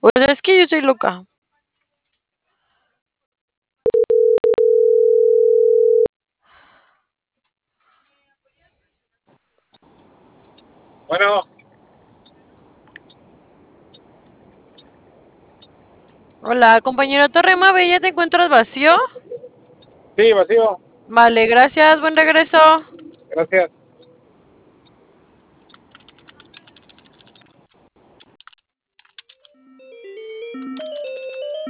Pues es que yo soy loca. Bueno, Hola, compañero Torremave, ¿ya te encuentras vacío? sí, vacío. Vale, gracias, buen regreso. Gracias.